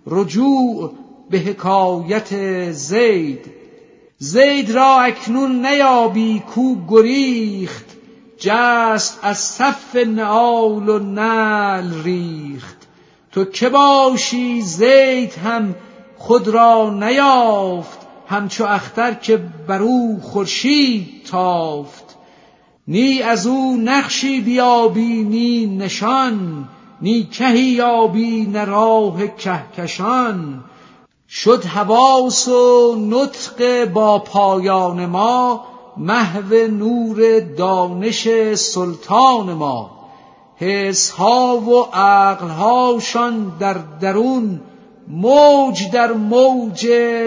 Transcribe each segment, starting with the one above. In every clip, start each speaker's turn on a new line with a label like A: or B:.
A: رجوع به حکایت زید را اکنون نیابی کو گریخت، جست از صف نعال و نعل ریخت. تو که باشی زید هم خود را نیافت، همچو اختر که برو خورشید تافت. نی از او نقشی بیابی نی نشان، نی کهی یابی نه راه کهکشان. شد حواس و نطق با پایان ما، محو نور دانش سلطان ما. حسها و عقلهاشان در درون، موج در موج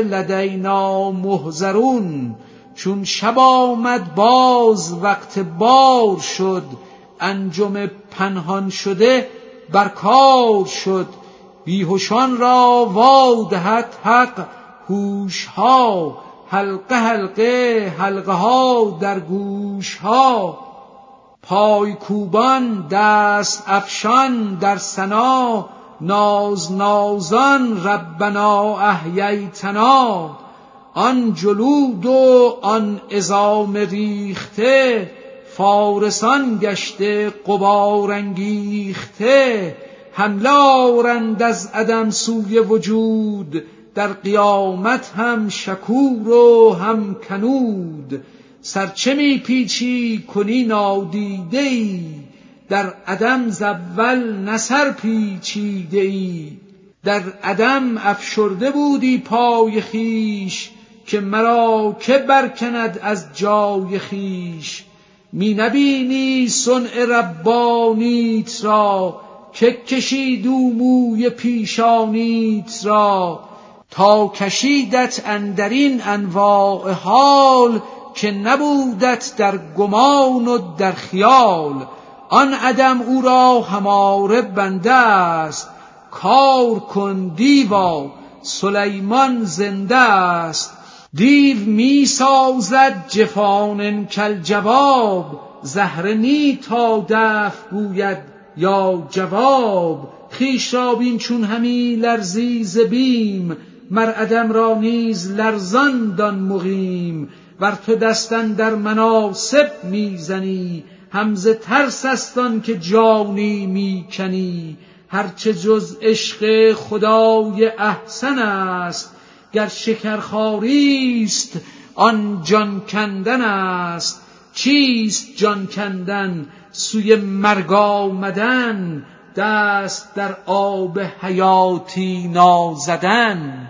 A: لدینا محضرون. چون شب آمد باز وقت بار شد، انجم پنهان شده بر کار شد. بیهوشان را وادهد حق هوشها، حلقه حلقه حلقه ها در گوشها. پای کوبان دست افشان در ثنا، ناز نازان ربنا احییتنا. آن جلود و آن عظام ریخته، فارسان گشته غبار انگیخته. حمله آرند از عدم سوی وجود، در قیامت هم شکور و هم کنود. سرچه می پیچی کنی نادیده ای، در عدم ز اول نه سر پیچیده ای. در عدم افشرده بودی پای خویش، که مرا که برکند از جای خویش. می نبینی صنع ربانیت را، که کشید او موی پیشانیت را. تا کشیدت اندرین انواع حال، که نبودت در گمان و در خیال. آن عدم او را هماره بنده است، کار کن دیوا سلیمان زنده است. دیو می سازد جفان کالجواب، زهره نی تا دفع گوید یا جواب. خویش را بین چون همی لرزی ز بیم، مر عدم را نیز لرزان دان مقیم. ور تو دست اندر مناصب میزنی، هم ز ترس است آن که جانی میکنی. هرچه جز عشق خدای احسن است، گر شکرخواری است آن جان کندن است. چیست جان کندن؟ سوی مرگ آمدن، دست در آب حیاتی نازدن.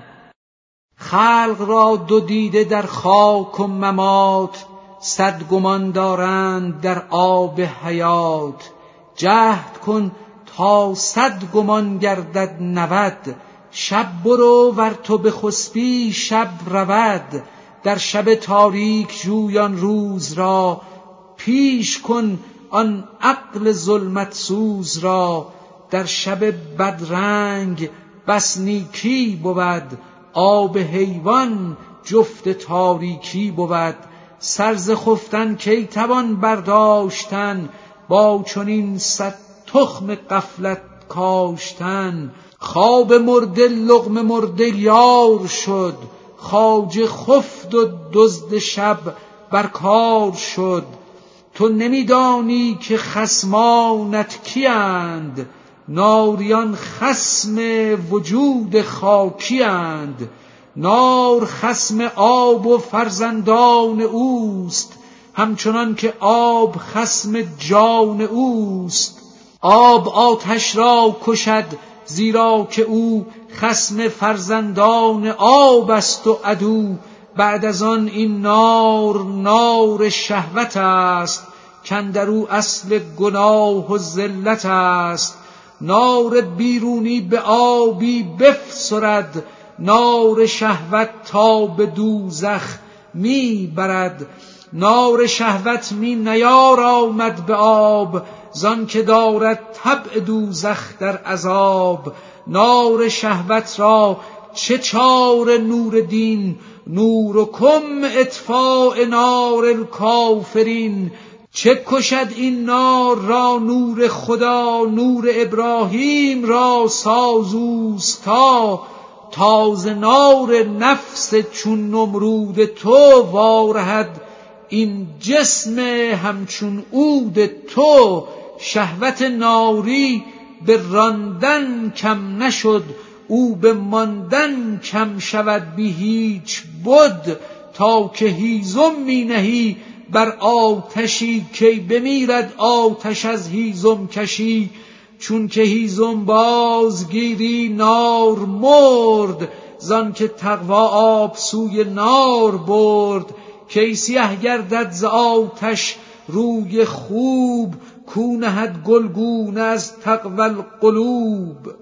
A: خلق را دو دیده در خاک و ممات، صد گمان دارند در آب حیات. جهد کن تا 100 گمان گردد 90، شب برو ور تو بخسبی شب رود. در شب تاریک جویان روز را، پیش کن آن عقل ظلمت سوز را. در شب بدرنگ بس نیکی بود، آب حیوان جفت تاریکی بود. سر ز خفتن کی توان برداشتن، با چنین 100 تخم غفلت کاشتن. خواب مرده لقمه مرده یار شد، خواجه خفت و دزد شب بر کار شد. تو نمیدانی که خصمانت کیند، ناریان خصم وجود خاکیند. نار خصم آب و فرزندان اوست، همچنان که آب خصم جان اوست. آب آتش را کشد، زیرا که او خصم فرزندان آب است و عدو. بعد از آن این نار شهوت است، کاندرو اصل گناه و ذلت است. نار بیرونی به آبی بفسرد، نار شهوت تا به دوزخ می برد. نار شهوت می نیارامد به آب، زان که دارد طبع دوزخ در عذاب. نار شهوت را چه چاره نور دین، نورکم اطفاء نار الکافرین. چه کشد این نار را نور خدا، نور ابراهیم را ساز اوستا. تازه نار نفس چون نمرود تو وارهد این جسم همچون عود تو. شهوت ناری به راندن کم نشد، او به ماندن کم شود بی هیچ بد. تا که هیزم می نهی بر آتشی کی بمیرد آتش از هیزم کشی. چون که هیزم بازگیری نار مرد، زان که تقوا آب سوی نار برد. کی سیه گردد ز آتش روی خوب، کو نهد گلگون از تقوی القلوب.